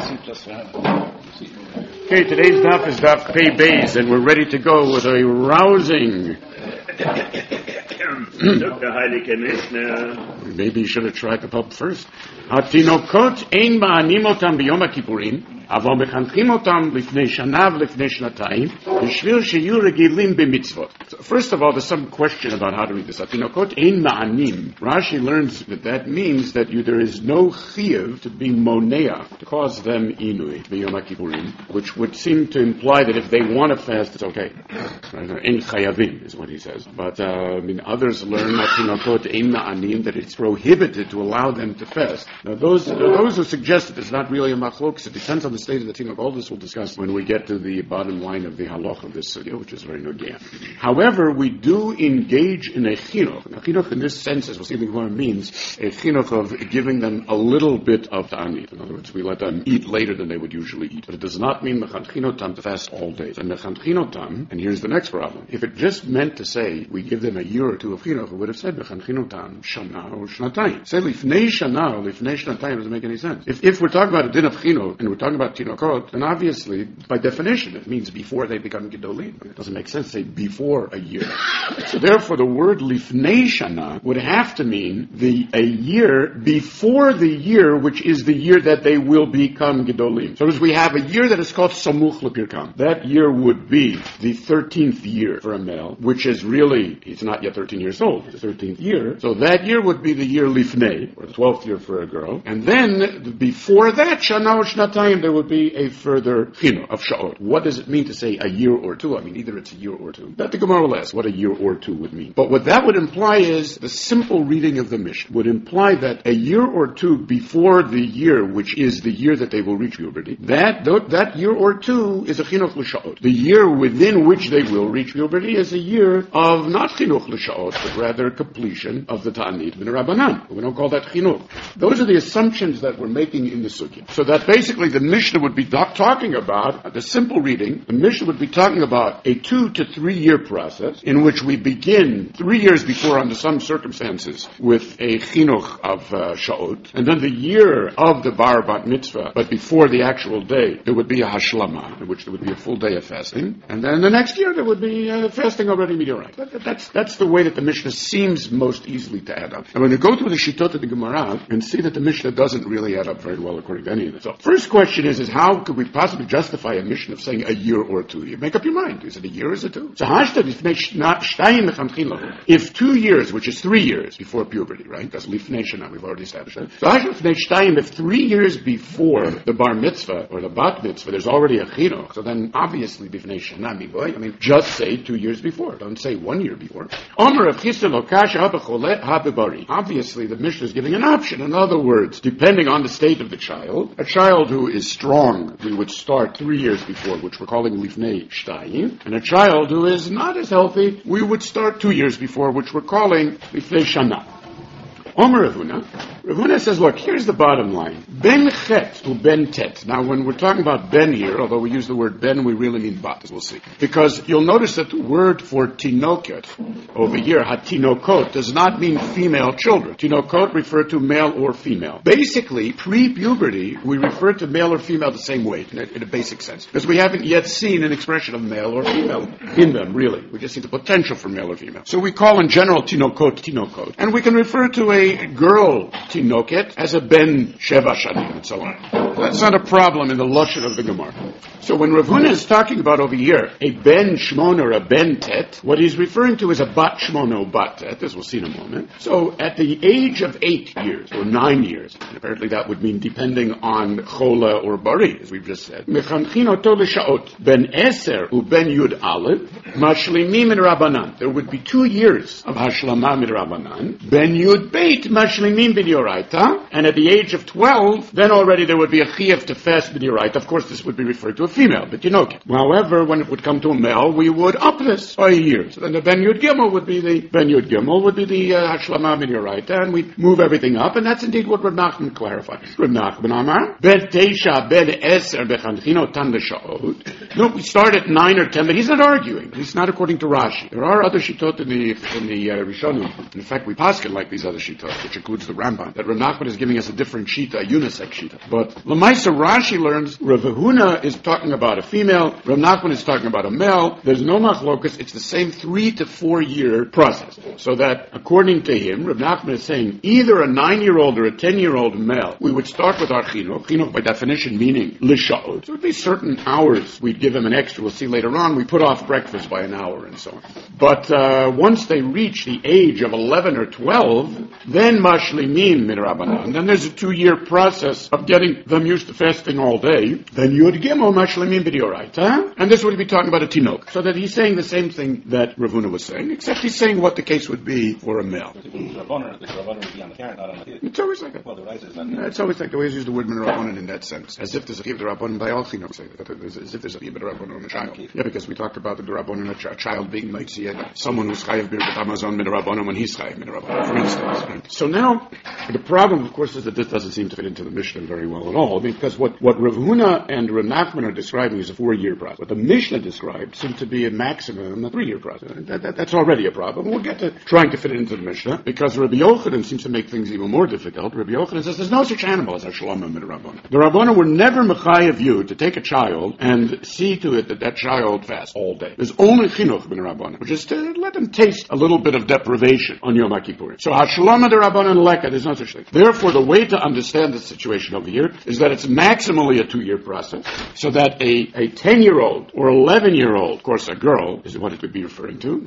Okay, today's daf is daf Pei Beis, and we're ready to go with a rousing. Maybe you should have tried the pub first. התינוקות אין מענים אותם ביום הכיפורים, אבל מחנכים אותם לפני שנה ולפני שנתיים, בשביל שיהיו רגילים במצוות. First of all, there's some question about how to read this. התינוקות אין מענים. Rashi learns that means that there is no chiyuv to be monea, to cause them inui, biyom HaKippurim, which would seem to imply that if they want to fast, it's okay. Ein chayavim is what he says. But others learn התינוקות אין מענים, that it's prohibited to allow them to fast. Now, those who suggest that it's not really a machlokes, it depends on the state of the tinok. All this we'll discuss when we get to the bottom line of the halach of this sugya, which is very nogea. However, we do engage in a chinuch. Now, chinuch in this sense, as we'll see the Gemara means, a chinuch of giving them a little bit of ta'anit. In other words, we let them eat later than they would usually eat. But it does not mean mechanchinotam to fast all day. And mechanchinotam, and here's the next problem. If it just meant to say we give them a year or two of chinuch, it would have said mechanchinotam shana or shnatayim. Say lifnei shana or lifnei shnatayim doesn't make any sense. If we're talking about a din of chinuch and we're talking about tinokot, then obviously, by definition, it means before they become gedolim. It doesn't make sense to say before a year. So therefore, the word lifnei shana would have to mean a year before the year, which is the year that they will become gedolim. So as we have a year that is called samuch lepirkam, that year would be the 13th year for a male, which is really, he's not yet 13 years old, it's the 13th year. So that year would be the year lifnei, or the 12th year for a girl. And then, before that, shana or shnatayim, there would be a further chinuch of sha'ot. What does it mean to say a year or two? I mean, either it's a year or two. That the Gemara will ask what a year or two would mean. But what that would imply is, the simple reading of the Mishnah would imply that a year or two before the year, which is the year that they will reach puberty, that year or two is a chinuch l'sha'ot. The year within which they will reach puberty is a year of not chinuch l'sha'ot, but rather completion of the ta'anit min rabbanan. We don't call that chinuch. Those are the assumptions that we're making in the sugya. So that basically the Mishnah would be talking about, the simple reading, the Mishnah would be talking about a 2 to 3 year process in which we begin 3 years before under some circumstances with a chinuch of sha'ot, and then the year of the bar bat mitzvah, but before the actual day, there would be a hashlama, in which there would be a full day of fasting, and then the next year there would be fasting already meteorite. That's the way that the Mishnah seems most easily to add up. And when you go through the shitot of the Gemara and see that the Mishnah doesn't really add up very well according to any of this. So first question is how could we possibly justify a Mishnah of saying a year or two? You make up your mind. Is it a year or is it two? So if 2 years, which is 3 years before puberty, right? That's lifnei shana, we've already established that. So if 3 years before the bar mitzvah or the bat mitzvah, there's already a chinuch, so then obviously lifnei shana, just say 2 years before. Don't say 1 year before. Obviously, the Mishnah is giving an option. In other words, depending on the state of the child, a child who is strong, we would start 3 years before, which we're calling lifnei shtayim, and a child who is not as healthy, we would start 2 years before, which we're calling lifnei shana. Omer Rav Huna says, look, here's the bottom line. Ben chet to ben tet. Now, when we're talking about ben here, although we use the word ben, we really mean bat, as we'll see. Because you'll notice that the word for tinoket over here, hatinokot, does not mean female children. Tinokot refer to male or female. Basically, pre-puberty, we refer to male or female the same way, in a basic sense. Because we haven't yet seen an expression of male or female in them, really. We just see the potential for male or female. So we call in general tinokot. And we can refer to a girl tinoket as a ben sheva shanim and so on. That's not a problem in the lashon of the Gemara. So when Rav Huna is talking about over here a ben shmon or a ben tet, what he's referring to is a bat shmon or bat tet, as we'll see in a moment. So at the age of 8 years or 9 years, and apparently that would mean depending on chola or bari, as we've just said, mechanchin oto l'sha'ot ben eser u ben yud aleph mashlimim min rabbanan. There would be 2 years of hashlama min rabbanan. Ben yud beit mashlimim bin yoraita, and at the age of 12, then already there would be a chiyuv to fast bin yoraita. Of course, this would be referring refer to a female, betinoket. However, when it would come to a male, we would up this by a year. So then the Ben Yud Gimel would be the Hashlama Midioraita, and we'd move everything up, and that's indeed what Reb Nachman clarifies. Reb Nachman Amar, Ben Teisha, Ben Eser, Bechanchinot Tan L'Sha'ot. No, we start at 9 or 10, but he's not arguing. He's not according to Rashi. There are other shitot in the Rishonim. In fact, we paskin like these other shitot, which includes the Rambam. That Reb Nachman is giving us a different shita, a unisex shita. But Lamaisa Rashi learns Rav Huna is talking about a female, Reb Nachman is talking about a male. There's no machlokas. It's the same 3 to 4 year process. So that according to him, Reb Nachman is saying either a 9-year-old or a 10-year-old male, we would start with our chinuch. Chinuch by definition meaning l'sha'ot. So it would be certain hours we'd give him an extra. We'll see later on. We put off breakfast by an hour and so on. But once they reach the age of 11 or 12, then mashlimin midrabanan. Then there's a 2-year process of getting them used to fasting all day. Then yud gimel mashlimin b'dioraita. And this would be talking about a tinok. So that he's saying the same thing that Rav Huna was saying, except he's saying what the case would be for a male. It's always like that. It's always like the way he's used the word minarabonan in that sense. As if there's a chiyuv d'Rabbanan by all chinuch. As if there's a chiyuv d'Rabbanan on a child. Yeah, because we talked about the d'Rabbanan, a child being mitzi, someone who's chayav birkat hamazon minarabonan when he's chayav minarabonan, for instance. Right? So now, the problem, of course, is that this doesn't seem to fit into the Mishnah very well at all, because what Rav Huna and Rav Nachman are describing is a 4-year process. What the Mishnah described seemed to be a maximum, a 3-year process. That's already a problem. We'll get to trying to fit it into the Mishnah, because Rabbi Yochanan seems to make things even more difficult. Rabbi Yochanan says there's no such animal as a shalom min Rabbanan. The Rabbanan were never mechayev you to take a child and see to it that child fasts all day. There's only chinuch min Rabbanan, which is to let them taste a little bit of deprivation on Yom Kippurim. So hashalom min Rabbanan leka, there's no such thing. Therefore, the way to understand the situation over here is that it's maximally a 2-year process, so that a 10-year-old or 11-year-old, of course a girl is what it would be referring to,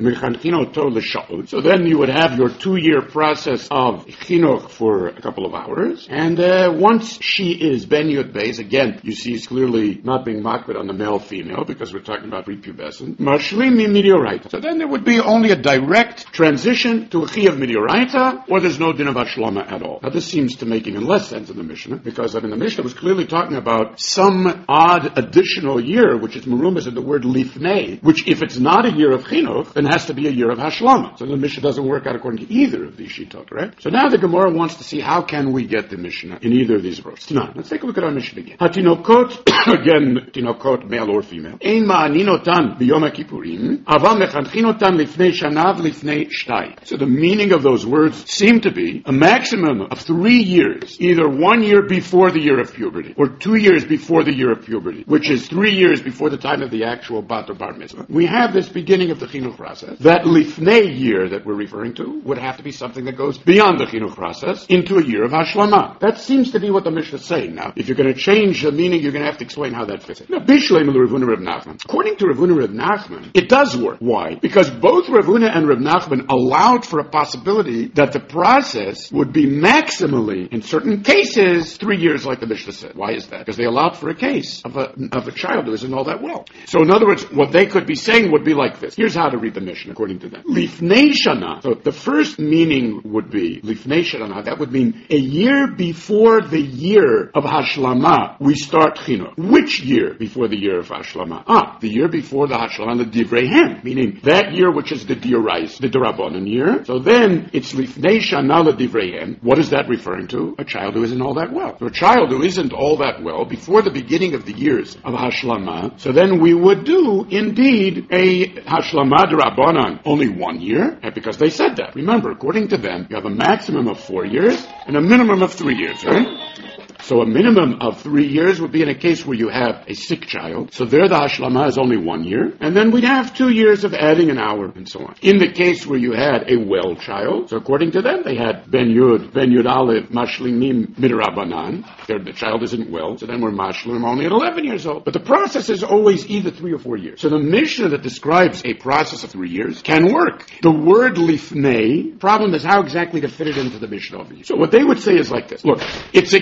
so then you would have your 2-year process of chinuch for a couple of hours, and once she is ben yud beis, again, you see it's clearly not being makbid on the male-female, because we're talking about prepubescent, mashlim midioraita. So then there would be only a direct transition to a chiyuv midioraita, or there's no din of hashlama at all. Now this seems to make even less sense in the Mishnah, because the Mishnah was clearly talking about some odd additional year, which is merumas in the word lifnei, which if it's not a year of chinuch, then has to be a year of hashlama. So the Mishnah doesn't work out according to either of these shitot, right? So now the Gemara wants to see how can we get the Mishnah in either of these approaches. Now, let's take a look at our Mishnah again. Hatinokot, again, tinokot, male or female. Ein ma'aninotan b'yom kippurim, aval mechanchinotan lifnei shanav lifnei shtay. So the meaning of those words seem to be a maximum of 3 years, either 1 year before the year of puberty, or 2 years before the year of puberty, which is 3 years before the time of the actual bat or bar mitzvah. We have this beginning of the chinuch process. That lifnei year that we're referring to would have to be something that goes beyond the chinuch process into a year of hashlama. That seems to be what the Mishnah is saying. Now, if you're going to change the meaning, you're going to have to explain how that fits in. Now, Bishleim Rav Huna Rav Nachman. According to Rav Huna Rav Nachman, it does work. Why? Because both Rav Huna and Rav Nachman allowed for a possibility that the process would be maximally, in certain cases, 3 years, like the Mishnah said. Why is that? Because they allowed for a case of a child who isn't all that well. So, in other words, what they could be saying would be like this. Here's how to read the Mishnah according to them. Lifnei shana. So, the first meaning would be lifnei shana. That would mean a year before the year of hashlama, we start chinuch. Which year before the year of hashlama? The year before the hashlama, the divreihem, meaning that year which is the dirais, the derabanan year. So then it's lifnei shana le divreihem. What is that referring to? A child who isn't all that well. So a child who isn't all that well before the beginning of the years of hashlama. So then we would do indeed a hashlama derabanan only 1 year, because they said that. Remember, according to them, you have a maximum of 4 years and a minimum of 3 years, right? So a minimum of 3 years would be in a case where you have a sick child. So there the hashlama is only 1 year. And then we'd have 2 years of adding an hour and so on. In the case where you had a well child, so according to them, they had ben yud aleph, mashlimim midrabanan. The child isn't well, so then we're mashlim only at 11 years old. But the process is always either 3 or 4 years. So the Mishnah that describes a process of 3 years can work. The word lifnei, problem is how exactly to fit it into the Mishnah over here. So what they would say is like this. Look, it's a given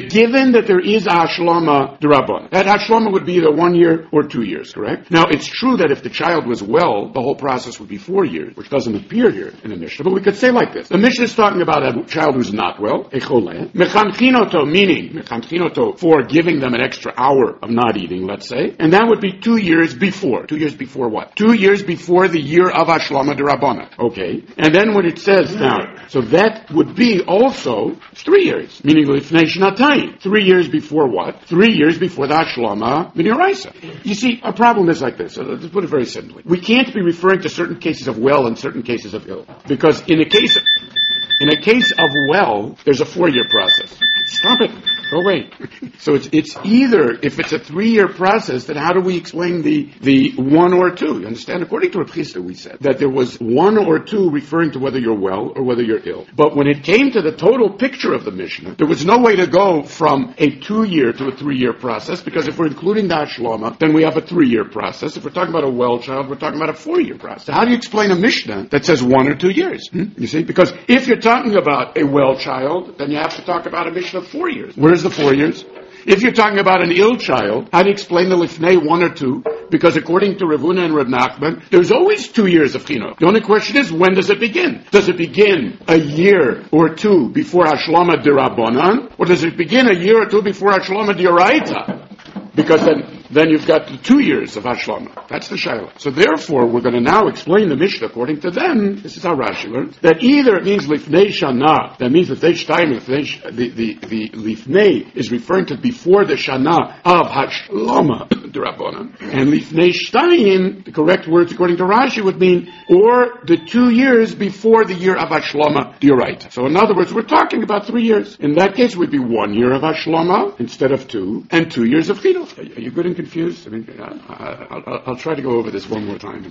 then that there is a Hashlama D'Rabbanan. That Hashlama would be either 1 year or 2 years, correct? Now, it's true that if the child was well, the whole process would be 4 years, which doesn't appear here in the Mishnah, but we could say like this. The Mishnah is talking about a child who's not well, a choleh, mechanchinoto, meaning mechanchinoto for giving them an extra hour of not eating, let's say, and that would be 2 years before. 2 years before what? 2 years before the year of Hashlama D'Rabbanan. Okay. And then when it says now, so that would be also 3 years, meaning Lifnei Shnatayim. 3 years before what? 3 years before the Hashlama D'Oraisa. You see, our problem is like this. So let's put it very simply. We can't be referring to certain cases of well and certain cases of ill. Because in a case of well, there's a 4-year process. Stop it. Go away. So it's either, if it's a 3-year process, then how do we explain the 1 or 2? You understand? According to Reb Chisda, we said that there was 1 or 2 referring to whether you're well or whether you're ill. But when it came to the total picture of the Mishnah, there was no way to go from a 2-year to a 3-year process, because if we're including the Hashlama, then we have a 3-year process. If we're talking about a well child, we're talking about a 4-year process. So how do you explain a Mishnah that says 1 or 2 years? You see? Because if you're talking about a well child, then you have to talk about a Mishnah of 4 years. Where's the 4 years? If you're talking about an ill child, how do you explain the Lifnei 1 or 2? Because according to Rav Huna and Rav Nachman, there's always 2 years of chinuch. The only question is, when does it begin? Does it begin a year or 2 before Hashlama D'Rabbanan? Or does it begin a year or 2 before Hashlama D'Oraita? Because then you've got the 2 years of Hashlama. That's the Shaila. So therefore, we're going to now explain the Mishnah according to them. This is how Rashi learns. That either it means Lifnei Shana, that means Lifnei Shtayim, the Lifnei is referring to before the Shana of Hashlama D'Rabbanan. And Lifnei Shtayim, the correct words according to Rashi would mean, or the 2 years before the year of Hashlama D'Oraita. So in other words, we're talking about 3 years. In that case, it would be 1 year of Hashlama instead of 2, and 2 years of chinuch. Are you good and confused? I mean, I'll try to go over this one more time.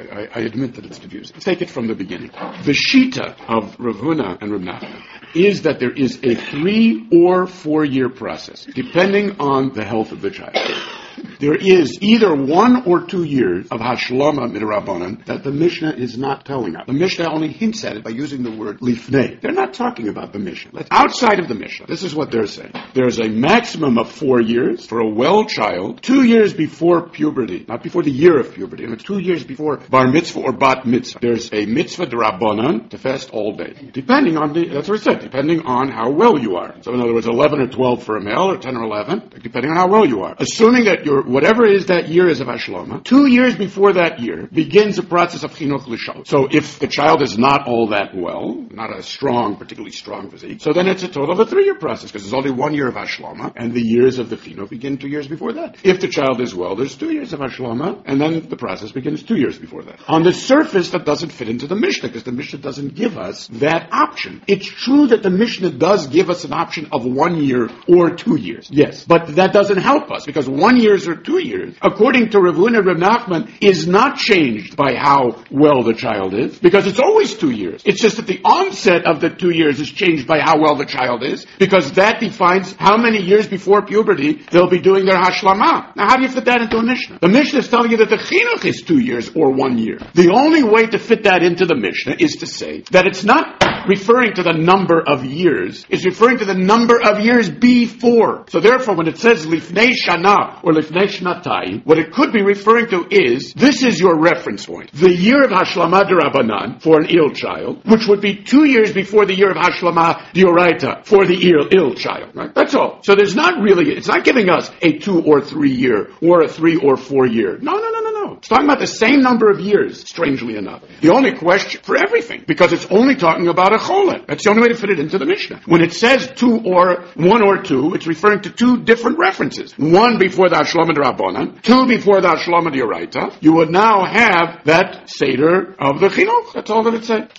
I admit that it's confusing. Let's take it from the beginning. The shita of Rav Huna and Rav Nachman is that there is a 3 or 4 year process, depending on the health of the child. There is either 1 or 2 years of Hashlama D'Rabbanan that the Mishnah is not telling us. The Mishnah only hints at it by using the word Lifnei. They're not talking about the Mishnah. Outside of the Mishnah, this is what they're saying. There's a maximum of 4 years for a well child, 2 years before puberty, not before the year of puberty, and it's 2 years before bar mitzvah or bat mitzvah. There's a mitzvah D'Rabbanan to fast all day. Depending on that's what it said, depending on how well you are. So in other words, 11 or 12 for a male, or 10 or 11, depending on how well you are. Assuming that whatever is that year is of Hashlama, 2 years before that year begins a process of chinuch l'shal. So if the child is not all that well, not a particularly strong physique, so then it's a total of a 3-year process, because there's only 1 year of Hashlama, and the years of the chinuch begin 2 years before that. If the child is well, there's 2 years of Hashlama, and then the process begins 2 years before that. On the surface, that doesn't fit into the Mishnah, because the Mishnah doesn't give us that option. It's true that the Mishnah does give us an option of 1 year or 2 years. Yes. But that doesn't help us, because 1 year or 2 years, according to Rav Huna and Rav Nachman, is not changed by how well the child is, because it's always 2 years. It's just that the onset of the 2 years is changed by how well the child is, because that defines how many years before puberty they'll be doing their Hashlama. Now, how do you fit that into a Mishnah? The Mishnah is telling you that the chinuch is 2 years or 1 year. The only way to fit that into the Mishnah is to say that it's not referring to the number of years, it's referring to the number of years before. So therefore, when it says Lifnei Shana or Lifnei Shnatai, what it could be referring to is, this is your reference point. The year of Hashlama D'Rabbanan for an ill child, which would be 2 years before the year of Hashlama D'Oraita for the ill child. Right? That's all. So it's not giving us a 2 or 3 year or a 3 or 4 year. No. It's talking about the same number of years, strangely enough. The only question for everything, because it's only talking about a cholet. That's the only way to fit it into the Mishnah. When it says 2 or 1 or 2, it's referring to 2 different references. 1 before the Hashlama D'Rabbanan, 2 before the Hashlama D'Oraita. You would now have that Seder of the chinuch. That's all that it says.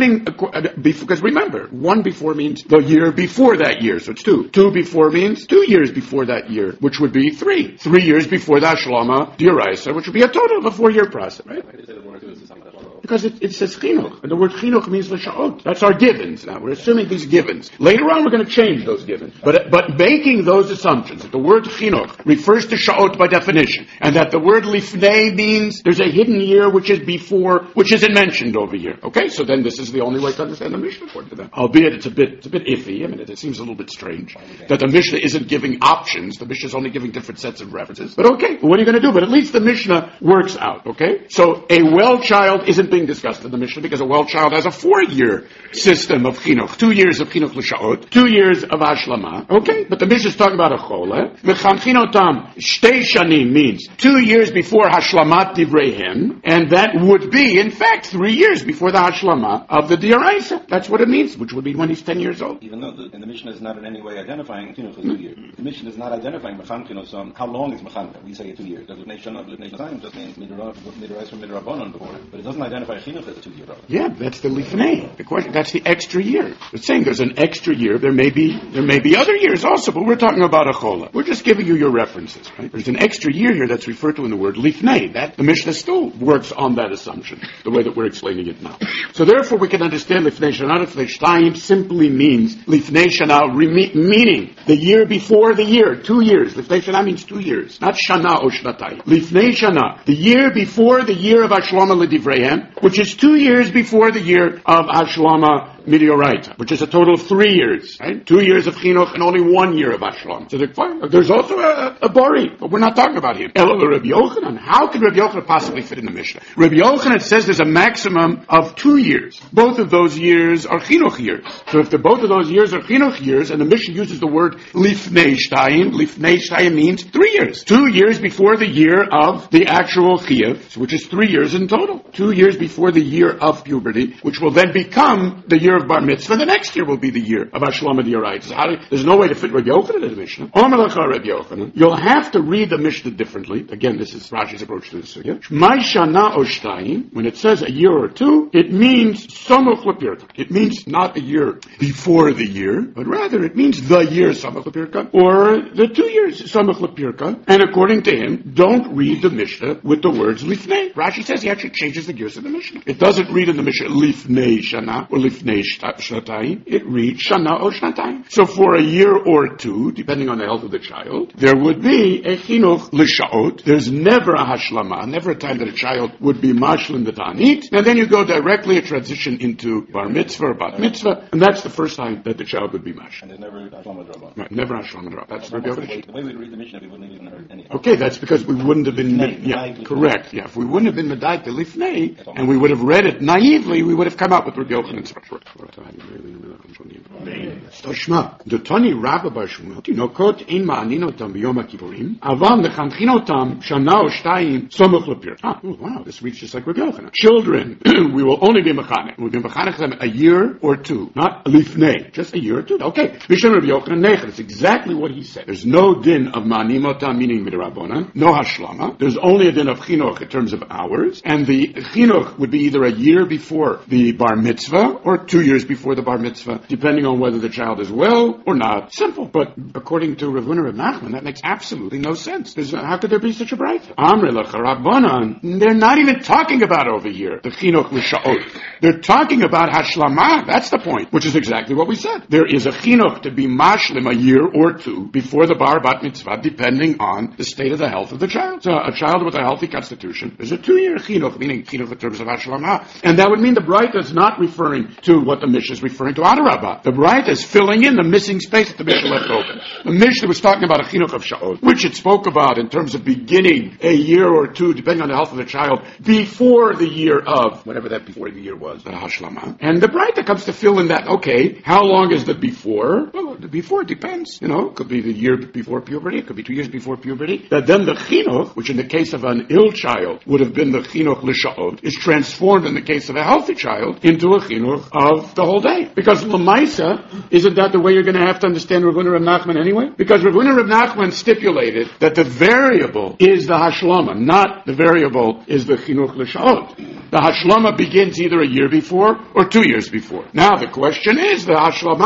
It's because remember, 1 before means the year before that year, so it's 2. 2 before means 2 years before that year, which would be 3. 3 years before the Hashlama D'Oraita, which would be a total of a 4-year process, right? sha'ot? Because it says chinuch, and the word chinuch means l'sha'ot. That's our givens. Now we're assuming these givens. Later on, we're going to change those givens. But making those assumptions that the word chinuch refers to sha'ot by definition, and that the word lifnei means there's a hidden year which is before, which isn't mentioned over here. Okay, so then this is the only way to understand the Mishnah according to them. Albeit it's a bit iffy. I mean, it seems a little bit strange that the Mishnah isn't giving options. The Mishnah is only giving different sets of references. But okay, what are you going to do? But at least the Mishnah works out. Okay, so a well child isn't being discussed in the Mishnah because a well child has a 4-year system of chinuch, 2 years of chinuch l'sha'ot, 2 years of hashlama. Okay, but the Mishnah is talking about a chole. V'chamchinotam shtei shanim means 2 years before hashlamat divreihem, and that would be, in fact, 3 years before the hashlama of the diaraisa. That's what it means, which would be when he's 10 years old. Even though the Mishnah is not in any way identifying chinuch as 2 years. The Mishnah is not identifying mechanchinos. How long is mechancha? We say 2 years. Does nation of time just means midrash from midrabanon before, but it doesn't identify chinuch as a 2 year old. Yeah, that's the lifnei. The question, that's the extra year. It's saying there's an extra year. There may be other years also, but we're talking about a chola. We're just giving you your references, right? There's an extra year here that's referred to in the word lifnei. That the Mishnah still works on that assumption, the way that we're explaining it now. So therefore, we can understand lifnei shana, lifnei shtayim simply means lifnei shana, meaning the year before the year, 2 years. Lifnei shana means 2 years, not shana or shnatayim. Lifnei shana, the year before the year of Hashlama l'divreihem, which is 2 years before the year of Hashlama Midioraita, which is a total of 3 years, right? 2 years of chinuch and only 1 year of Hashlama. So there's also a bari, but we're not talking about him. Elo Rabbi Yochanan. How could Rabbi Yochanan possibly fit in the Mishnah? Rabbi Yochanan says there's a maximum of 2 years. Both of those years are chinuch years. So if both of those years are chinuch years, and the Mishnah uses the word lifnei shtayim means 3 years. 2 years before the year of the actual chiyuv, which is 3 years in total. 2 years before the year of puberty, which will then become the year of bar mitzvah. The next year will be the year of Hashlama d'oraita. There's no way to fit Rabbi Yochanan in the Mishnah. Omer lecha Rabbi Yochanan. You'll have to read the Mishnah differently. Again, this is Rashi's approach to this sugya. Mai shana o shtayim, when it says a year or 2, it means samuch l'pirka. It means not a year before the year, but rather it means the year samuch l'pirka, or the 2 years samuch l'pirka. And according to him, don't read the Mishnah with the words lifnei. Rashi says he actually changes the gears of the Mishnah. It doesn't read in the Mishnah lifnei shana or lifnei shnatayim. It reads shana or shnatayim. So for a year or 2, depending on the health of the child, there would be a chinuch l'sha'ot. There's never a hashlama, never a time that a child would be mashlim the ta'anit, and then you go directly a transition into bar mitzvah or bat mitzvah, and that's the first time that the child would be mashlim. And there's never hashlama drabah. Right, never hashlama drabah. That's Rabbi Yochanan. The way we read the Mishnah, we wouldn't even heard any. Okay, that's because we wouldn't have been, correct. Yeah, if we wouldn't have been medayik the lifnei, and we would have read it naively, we would have come up with Rabbi Yochanan's approach. Stoshma, the Tani Rabba Bar Shmuel, Tinokot ein ma'aninotam b'yom HaKippurim, aval mechanchinotam shana o shtayim somuch l'pir. Wow, this reads just like Rabbi Yochanan. Children, we will only be mechanech. We'll be mechanech them a year or 2, not lifnei, just a year or 2. Okay, Mishnah Rabbi Yochanan nechad. It's exactly what he said. There's no din of ma'animotam, meaning midrabanan, no hashlama. There's only a din of chinuch in terms of hours, and the chinuch would be either a year before the bar mitzvah or 2 years before the bar mitzvah, depending on whether the child is well or not. Simple. But according to Rav Huna Reb Nachman, that makes absolutely no sense. How could there be such a bright? Amre lecha Rabbanan. They're not even talking about over here the chinuch l'sha'ot. They're talking about hashlama. That's the point, which is exactly what we said. There is a chinuch to be mashlim a year or 2 before the bar bat mitzvah, depending on the state of the health of the child. So a child with a healthy constitution is a 2-year chinuch, meaning chinuch in terms of hashlama. And that would mean the bright is not referring to what the Mishnah is referring to. Adarabah. The bright is filling in the missing space that the Mishnah left open. The Mishnah was talking about a chinuch of sha'ot, which it spoke about in terms of beginning a year or 2, depending on the health of the child, before the year of, whatever that before the year was, the hashlama. And the bright that comes to fill in that, okay, how long is the before? Well, the before depends. It could be the year before puberty, it could be 2 years before puberty. That then the chinuch, which in the case of an ill child would have been the chinuch l'sha'ot, is transformed in the case of a healthy child into a chinuch of the whole day. Because l'maisa, isn't that the way you're going to have to understand Rav Huna Reb Nachman anyway? Because Rav Huna Reb Nachman stipulated that the variable is the hashlama, not the variable is the chinuch l'sha'ot. The hashlama begins either a year before or 2 years before. Now the question is, the hashlama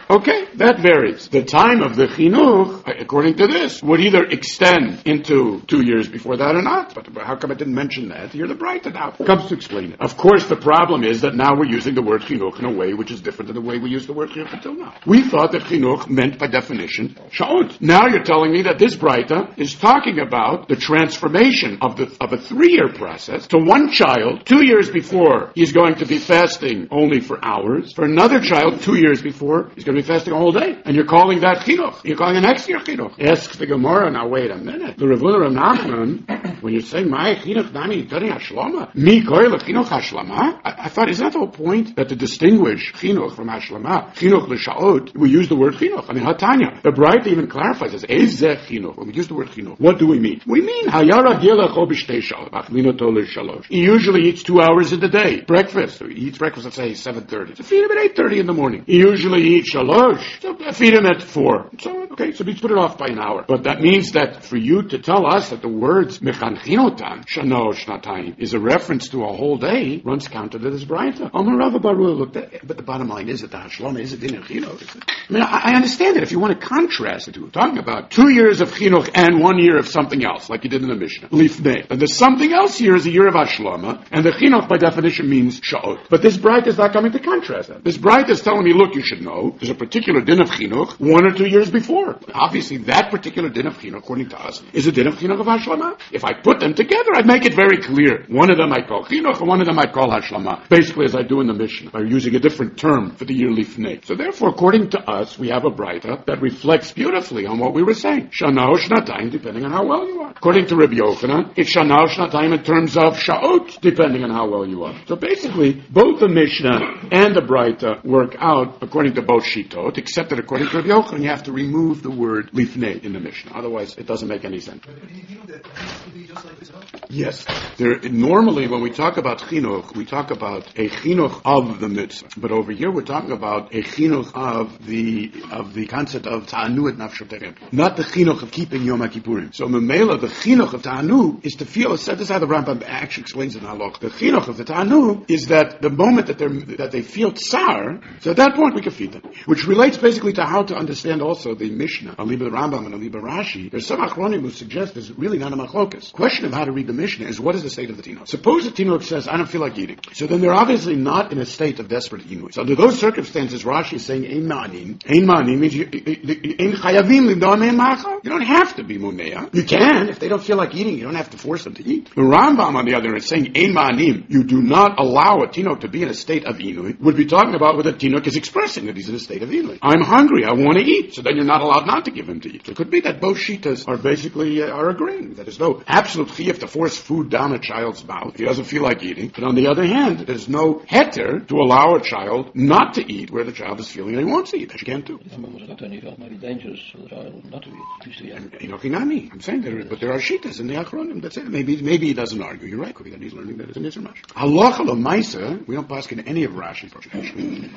Okay, that varies. The time of the chinuch, according to this, would either extend into 2 years before that or not. But how come I didn't mention that? You're the brighter now. Comes to explain it. Of course, the problem is that now we're using the word chinuch in a way which is different than the way we used the word chinuch until now. We thought that chinuch meant by definition sha'ot. Now you're telling me that this brighter is talking about the transformation of a 3-year process to one child 2 years before he's going to be fasting only for hours. For another child 2 years before he's going to be fasting a whole day. And you're calling that chinuch. You're calling it next year chinuch. Asks the Gemara, now wait a minute. The Ravuna Rav Nachman, when you say, my chinuch nami yitari hashlama, mi koil chinuch hashlama, I thought, isn't that the whole point? That to distinguish chinuch from hashlama, chinuch l'sha'ot, we use the word chinuch. I mean, hatanya. The Bright even clarifies this. Ezeh chinuch. When we use the word chinuch, what do we mean? We mean, hayara gilach b'shtei shalosh, achlinoto l'shalosh. He usually eats 2 hours a day. Breakfast. So he eats breakfast, let's say, 7:30. So feed him at 8:30 in the morning. He usually eats shalosh. So feed him at 4. So, okay, so we put it off by an hour. But that means that for you to tell us that the words mechanchinotan, shano, shnatayim, is a reference to a whole day, runs counter to this brayta. But the bottom line is that the hashlama is a din of chinuch. I mean, I understand it if you want to contrast the two. We're talking about 2 years of chinuch and 1 year of something else, like you did in the Mishnah. Lifnei. And the something else here is a year of hashlama, and the chinuch by definition means sha'ot. But this brayta is not coming to contrast that. This brayta is telling me, look, you should know, there's a particular din of chinuch 1 or 2 years before. Obviously, that particular din of chinuch, according to us, is a din of chinuch of hashlama. If I put them together, I'd make it very clear. One of them I call chinuch, and one of them I call hashlama. Basically, as I do in the Mishnah, by using a different term for the year lifnei. So therefore, according to us, we have a brayta that reflects beautifully on what we were saying. Shana or shnatayim, depending on how well you are. According to Rabbi Yochanan, it's shana or shnatayim in terms of sha'ot, depending on how well you are. So basically, both the Mishnah and the brayta work out according to both shitot, except that according to Rabbi Yochanan, you have to remove the word lifnei in the Mishnah. Otherwise, it doesn't make any sense. Yes. Normally, when we talk about chinuch, we talk about a chinuch of the mitzvah. But over here, we're talking about a chinuch of the concept of ta'anu et nafshotechem, not the chinuch of keeping Yom HaKippurim. So, memela, the chinuch of ta'anu is to feel. This is how the Rambam actually explains it in Halach. The chinuch of the ta'anu is that the moment that they feel tsar, so at that point we can feed them, which relates basically to how to understand also the Mishnah, Aliba Rambam and Aliba Rashi. There's some achronim who suggest there's really not a machlokas. Question of how to read the Mishnah is, what is the state of the Tinoch? Suppose the Tinoch says, I don't feel like eating. So then they're obviously not in a state of desperate inui. So under those circumstances, Rashi is saying, Ein ma'anim means you chayavim l'dam ein ma'achal. You don't have to be munea. You can. If they don't feel like eating, you don't have to force them to eat. The Rambam, on the other hand, is saying, Ein ma'anim, you do not allow a Tinoch to be in a state of inui, would be talking about whether Tinoch is expressing that he's in a state of inui. I'm hungry, I want to eat. So then you're not allowed not to give him to eat. So it could be that both shitas are basically are agreeing that there's no absolute chiyuv to force food down a child's mouth if he doesn't feel like eating. But on the other hand, there's no heter to allow a child not to eat where the child is feeling that he wants to eat. That you can't do. It might be dangerous for the child not to eat. I'm saying but there are shitas in the achronim. That's it. Maybe he doesn't argue. You're right. Could be that he's learning that it's an Yisrael. Halacha l'maisa, we don't pass in any of Rashi's approach, actually.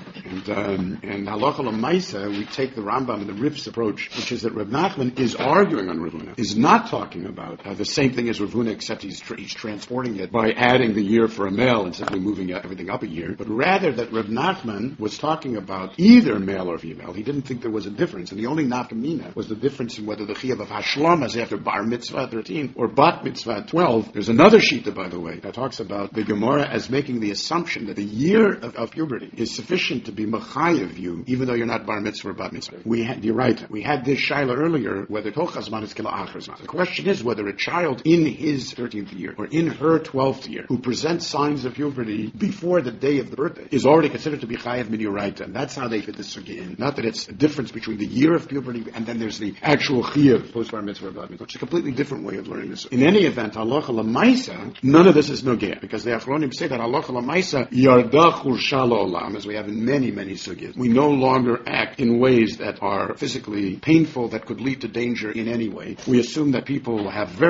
And halacha l'maisa, we take the Rambam and the Rif's approach, which is that Rav Nachman is arguing on Rav Huna, is not talking about the same thing as Rav Huna, except he's transporting it by adding the year for a male and simply moving everything up a year, but rather that Rav Nachman was talking about either male or female. He didn't think there was a difference, and the only nafkamina was the difference in whether the chiyuv of hashlam is after bar mitzvah 13 or bat mitzvah 12. There's another shita, by the way, that talks about the Gemara as making the assumption that the year of puberty is sufficient to be mechayev you, even though you're not bar mitzvah or bat mitzvah. You're right. We had this shaila earlier, whether tochazman is kila achazman. The question is whether a child in his 13th year or in her 12th year who presents signs of puberty before the day of the birthday is already considered to be chayev midioraita, and that's how they fit this sugya in. Not that it's a difference between the year of puberty and then there's the actual chiyuv post bar mitzvah or bat mitzvah. It's a completely different way of learning this. In any event, halacha l'maisa, none of this is nogea, because the achronim say that halacha l'maisa yarda chursha l'olam, as we have in many sugyas. We no longer act in ways that are physically painful, that could lead to danger in any way. We assume that people have very weak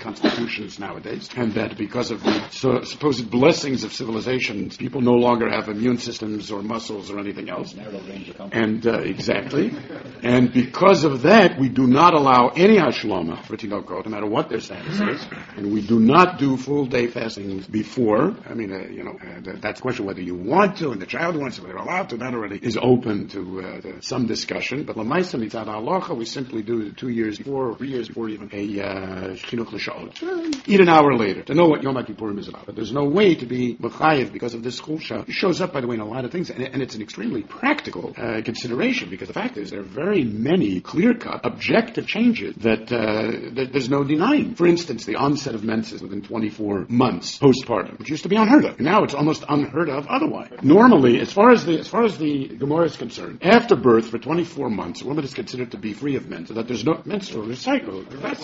constitutions nowadays, and that because of the supposed blessings of civilizations, people no longer have immune systems or muscles or anything else. And exactly. And because of that, we do not allow any hashlama for tinokot, no matter what their status is, and we do not do full day fasting before. I mean, that's a question whether you want to and the child wants to, whether they're allowed to. That already is open to some discussion. But l'maisa mitzad halacha, we simply do 2 years before, or 3 years before even a chinuch l'sha'ot. Eat an hour later to know what Yom Kippurim is about. But there's no way to be mechayev because of this chulsha. It shows up, by the way, in a lot of things, and it's an extremely practical consideration, because the fact is there are very many clear-cut, objective changes that there's no denying. For instance, the onset of menses within 24 months postpartum, which used to be unheard of. Now it's almost unheard of otherwise. Normally, as far as the Gemara is concerned, after birth for 24 months, a woman is considered to be free of menses, that there's no menstrual cycle.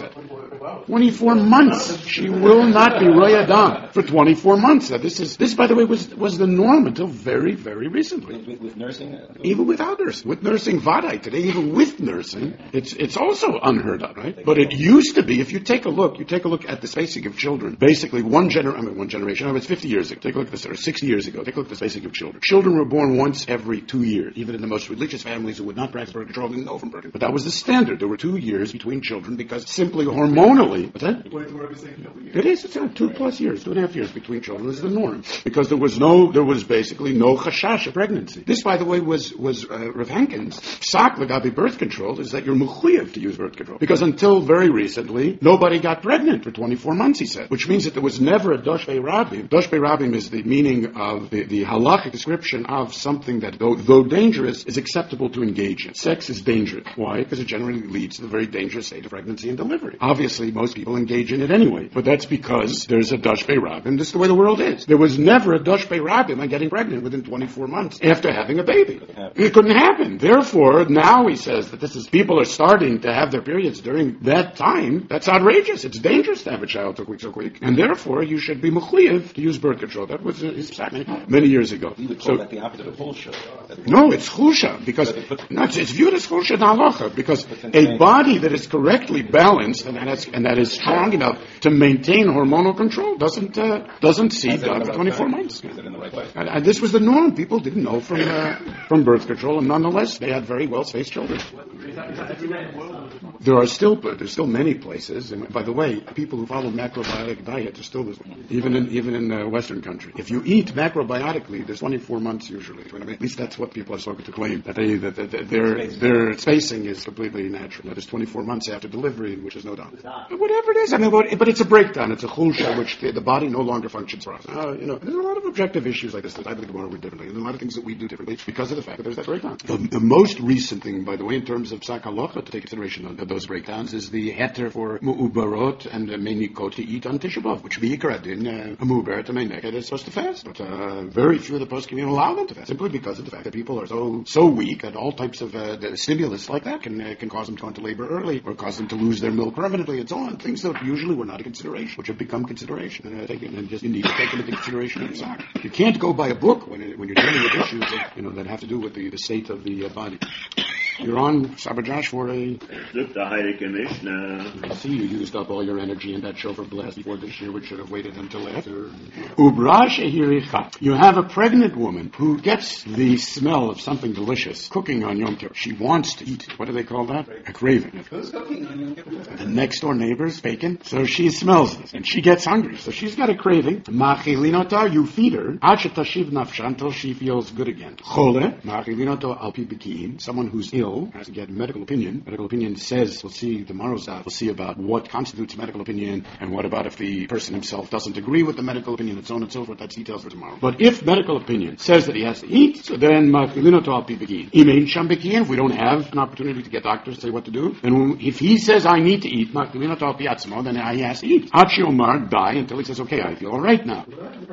24 months. She will not be royadam for 24 months. Now, this, by the way, was the norm until very, very recently. With nursing? Even without nursing. With nursing vadai today, even with nursing, it's also unheard of, right? But it used to be, if you take a look at the spacing of children, basically one generation, it's 50 years ago, take a look at this, or 60 years ago, take a look at the spacing of children. Children were born once every 2 years, even in the most religious families who would not practice birth control didn't know from birth. But that was the standard. There were 2 years between children because simply hormonally, what's that? It is, it's 2+ years, 2.5 years between children is the norm. Because there was basically no chashash of pregnancy. This, by the way, was Rav Hankin's psak l'gabi birth control, is that you're mechuyev to use birth control. Because until very recently, nobody got pregnant for 24 months, he said. Which means that there was never a dosh be'rabim. Dosh be'rabim is the meaning of the halachic description of something that, though dangerous, is acceptable to engage in. Sex is dangerous. Why? Because it generally leads to the very dangerous state of pregnancy and delivery. Obviously, most people engage in it anyway. But that's because there's a dosh be'rabim. This is the way the world is. There was never a dosh be'rabim on getting pregnant within 24 months after having a baby. It couldn't happen. Therefore, now he says that people are starting to have their periods during that time. That's outrageous. It's dangerous to have a child so quick. And therefore, you should be mechuyev to use birth control. That was his psak many years ago. You would call that the opposite of chulsha. No, it's chulsha, because it's viewed as chulsha in halacha, because a body that is correctly balanced and that is strong enough to maintain hormonal control doesn't see God for 24 months. And this was the norm. People didn't know from birth control, and nonetheless, they had very well-spaced children. There's still many places, and by the way, people who follow macrobiotic diet are still even in Western country. If you eat macrobiotically, there's 24 months usually. At least that's what people are starting to claim, that their spacing is completely natural. That is 24 months after delivery, which is no doubt. But whatever it is, but it's a breakdown. It's a chulsha, which the body no longer functions for us. There's a lot of objective issues like this that I believe Gemara would differently. There's a lot of things that we do differently because of the fact that there's that breakdown. The most recent thing, by the way, in terms of psak halacha, to take consideration of those breakdowns, is the heter for mu'ubarot and menikot to eat on Tisha B'Av, which a mu'uber to meinek is supposed to fast. But very few of the poskim allow them to fast, simply because of the fact that people are so weak that all types of stimulus like that can cause them to go into labor early, or cause them to lose their milk permanently, and so on. Things that usually were not a consideration, which have become consideration. You need to take them into consideration in psak. You can't go by a book when you're dealing with issues that have to do with the state of the body. You're on, Sabbath Josh, for a... I see you used up all your energy in that shofar blast before this year, which should have waited until after. You have a pregnant woman who gets the smell of something delicious cooking on Yom Kippur. She wants to eat. What do they call that? A craving. Who's cooking on Yom Kippur? The next door neighbor's bacon. So she smells this, and she gets hungry. So she's got a craving. Machilinota, you feed her. Until she feels good again. Chole, machilinota al pi beki'in. Someone who's ill has to get medical opinion. Medical opinion says, we'll see tomorrow's we'll see about what constitutes medical opinion, and what about if the person himself doesn't agree with the medical opinion, and so on and so forth. That's details for tomorrow. But if medical opinion says that he has to eat, so then ma'chilinoto al pi beki'in. Imein sham beki'in. If we don't have an opportunity to get doctors to say what to do, and if he says I need to eat, ma'chilinoto al pi atzmo, then he has to eat. Ad she'omar, die until he says, okay, I feel all right now.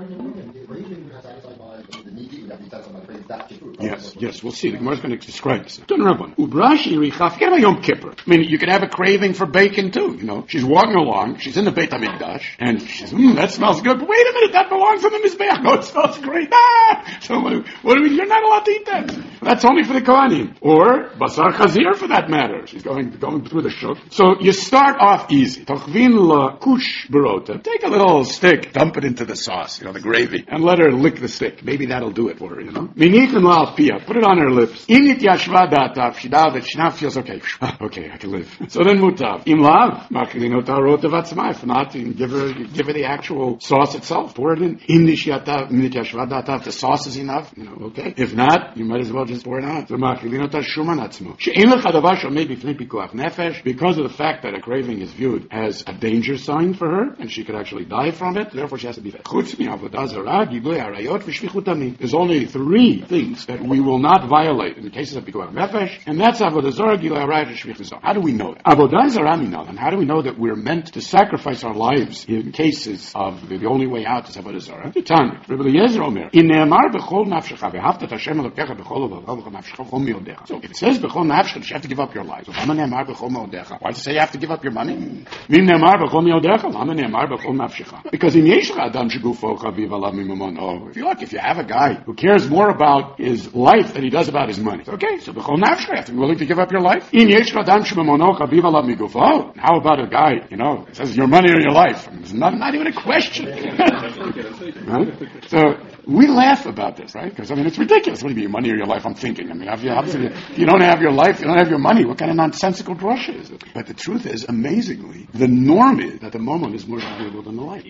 Yes, we'll see. The Gemara is going to describe this. Forget about Yom Kippur. I mean, you could have a craving for bacon too, She's walking along, she's in the Beit HaMikdash, and she's, that smells good. But wait a minute, that belongs on the Mizbeach. Oh, it smells great. So what do we, you're not allowed to eat that. That's only for the Kohanim. Or Basar Chazir for that matter. She's going through the shuk. So you start off easy. Tochvin la kush barota. Take a little stick, dump it into the sauce, the gravy, and let her lick the stick. Maybe that'll do it for her, Minichin la alpia. Put it on her lips. Init yashva datav. She now feels okay. Okay, I can live. So then mutav. Im lav. Machilino tarot of atzma. If not, you give her the actual sauce itself. Pour it in. Init yashva datav. The sauce is enough. Okay. If not, you might as well just pour it on. So machilino tar shuman atzmo. She'en lecha davar shomei b'fnei pikuach nefesh. Because of the fact that a craving is viewed as a danger sign for her, and she could actually die from it, therefore she has to be fed. Chutz mi avodah zarah, gilui arayot, v'shvichut damim. There's only 3 things that we will not violate in the cases of pikuach nefesh, and that's avodah zarah, gilui arayot, v'shvichut damim. How do we know that? Avodah zarah minam. How do we know that we're meant to sacrifice our lives in cases of the only way out is avodah zarah? The Tanya, Rabbi Eliezer Omer, in ne'emar b'chol nafshecha v'havtat Hashem elokecha b'chol levav nafshecha v'chol miodecha. So if it says b'chol nafshecha, you have to give up your lives. So why does it say you have to give up your money? Because in if you have a guy who cares more about his life than he does about his money, okay, so you have to be willing to give up your life. How about a guy, it says your money or your life? It's not even a question. Right? So we laugh about this, right? Because, it's ridiculous. What do you mean, your money or your life? I'm thinking. If you don't have your life, you don't have your money. What kind of nonsensical drasha is it? But the truth is, amazingly, the norm is that the moment is more valuable than the life.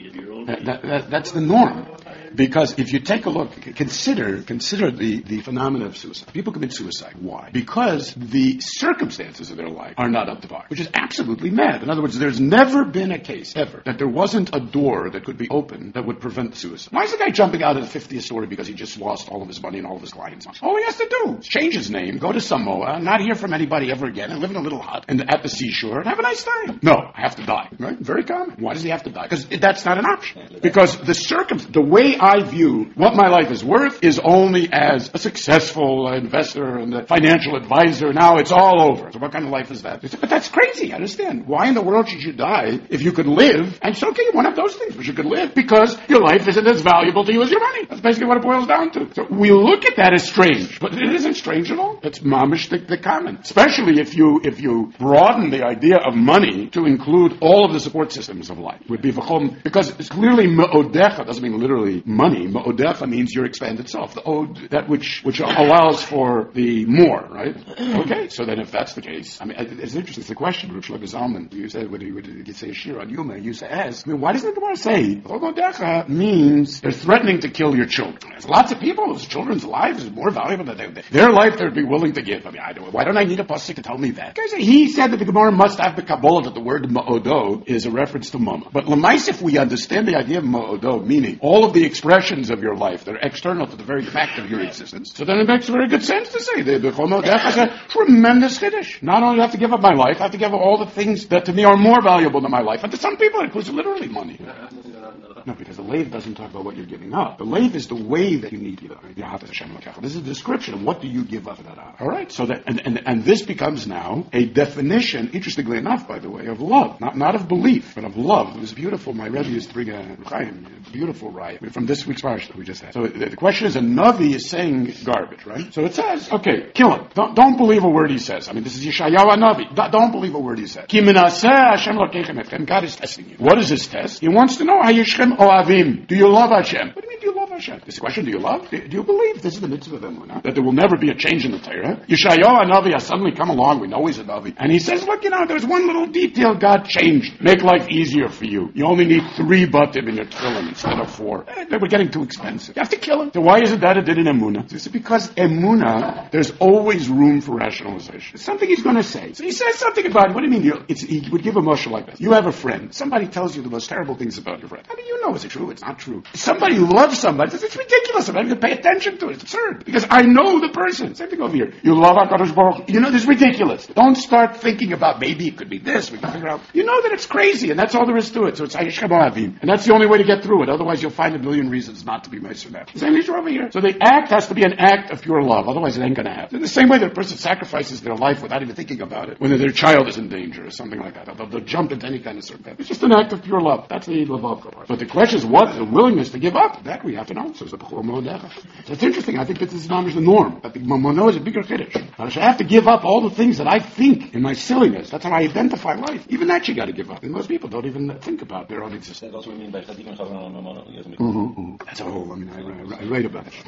That's the norm. Because if you take a look, consider the phenomena of suicide. People commit suicide. Why? Because the circumstances of their life are not up to par, which is absolutely mad. In other words, there's never been a case, ever, that there wasn't a door that could be opened that would prevent suicide. Why is the guy jumping out of the 50th story because he just lost all of his money and all of his clients? All he has to do is change his name, go to Samoa, not hear from anybody ever again, and live in a little hut and at the seashore and have a nice time. No, I have to die. Right? Very common. Why does he have to die? Because that's not an option. Because the way I view what my life is worth is only as a successful investor and a financial advisor. Now it's all over. So what kind of life is that? But that's crazy. I understand. Why in the world should you die if you could live? And it's okay, one of those things, but you could live because your life isn't as valuable to you as your money. That's basically what it boils down to. So we look at that as strange, but it isn't strange at all. It's mamish the common. Especially if you broaden the idea of money to include all of the support systems of life. Would be because it's clearly me'odecha doesn't mean literally money. Me'odecha means your expanded self. The od, that which allows for the more, right? Okay, so then if that's the case, it's interesting. It's a question. Rav Shlomo Zalman, you said, when you say a shir on Yuma, you used to ask, why doesn't the Gemara say me'odecha means they're threatening to kill your children? There's lots of people whose children's lives is more valuable than their life they'd be willing to give. Why don't I need a pasuk to tell me that? Because he said that the Gemara must have the Kabbalah that the word ma'odo is a reference to mama. But lemais, if we understand the idea of ma'odo, meaning all of the expressions of your life that are external to the very fact of your existence, so then it makes very good sense to say the ma'odech is a tremendous chiddush. Not only do I have to give up my life, I have to give up all the things that to me are more valuable than my life. And to some people it includes literally money. No, because the lave doesn't talk about what you're giving up. The lave is the way that you need to give up. This is a description of what do you give up for that hour. All right, so that and this becomes now a definition, interestingly enough, by the way, of love, not of belief, but of love. It was beautiful. My Rebbe used to bring a beautiful riot from this week's parsha that we just had. So the question is, a Navi is saying garbage, right? So it says, okay, kill him. Don't believe a word he says. This is Yeshayahu Navi. Don't believe a word he says. Ki menaseh Hashem lokeichem etchem. God is testing you. What is his test? He wants to know how Yishchem oavim. Do you love Hashem? What do you mean, do you love Hashem? This question, do you love? Do you believe? This is the mitzvah of Emunah, that there will never be a change in the Torah. Yeshayahu Navi has suddenly come along. We know he's a Navi. And he says, look, there's one little detail God changed. Make life easier for you. You only need 3 batim in your tefillin instead of 4. They were getting too expensive. You have to kill him. So why isn't that a din in Emunah? This is because Emunah, there's always room for rationalization. It's something he's going to say. So he says something about it. What do you mean? He would give a mushal like this. You have a friend. Somebody tells you the most terrible things about your friend. Is it true? It's not true. Somebody loves somebody. It's ridiculous. I'm not even pay attention to it. It's absurd. Because I know the person. Same thing over here. You love HaKadosh Baruch Hu. This is ridiculous. Don't start thinking about maybe it could be this. We can figure out. You know that it's crazy, and that's all there is to it. So it's Hayishchem Oavim. And that's the only way to get through it. Otherwise, you'll find a million reasons not to be Meiser Nefesh. Same issue over here. So the act has to be an act of pure love. Otherwise, it ain't going to happen. In the same way that a person sacrifices their life without even thinking about it, when their child is in danger or something like that, they'll jump into any kind of circumstance. It's just an act of pure love. That's the love part. But the question is, what the willingness to give up? That we have to know. No, says the Bechor Mo'odecha. So it's interesting. I think that this is not the norm. I think Mamono is a bigger Kiddush. I have to give up all the things that I think in my silliness. That's how I identify life. Even that you got to give up. And most people don't even think about their own existence. That's what we mean by Chadik and Chavon and Mamono. That's a whole, I write about it.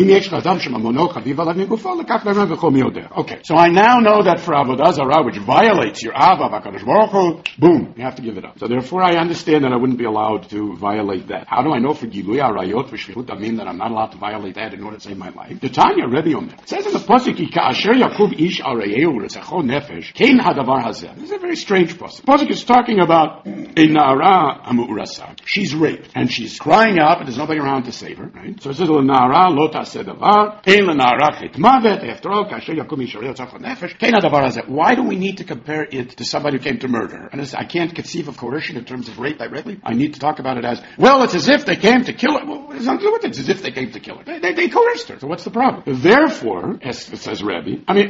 Okay, so I now know that for Avodah Zarah, which violates your Ava V'Kadosh Baruch Hu, boom, you have to give it up. So therefore I understand that I wouldn't be allowed to violate that. How do I know for Gilui Arayot V'Shvichut Damim that I'm not allowed to violate that in order to save my life? The Tanya Rebbe Omer. It says in the Pasuk, Ka'asher Yakuv Ish Arayeu V'Retzachon Nefesh, Kein Hadavar Hazeh. This is a very strange Pasuk. The Pasuk is talking about a Na'ara Amu'urasa. She's raped, and she's crying out, but there's nobody around to save her, right? So it says, L'Na'ara Lo Ta'aseh Davar, Ein L'Na'ara Chet Mavet, after all, Ka'asher Yakuv Ish Arayeu V'Retzachon Nefesh, Kein Hadavar Hazeh. Why do we need to compare it to somebody who came to murder her? And I can't conceive of coercion in terms of rape directly. I need to talk about it as, well, it's as if they came to kill her. Well, it's not it's as if they came to kill her. They coerced her. So what's the problem? Therefore, as says Rebbe, there's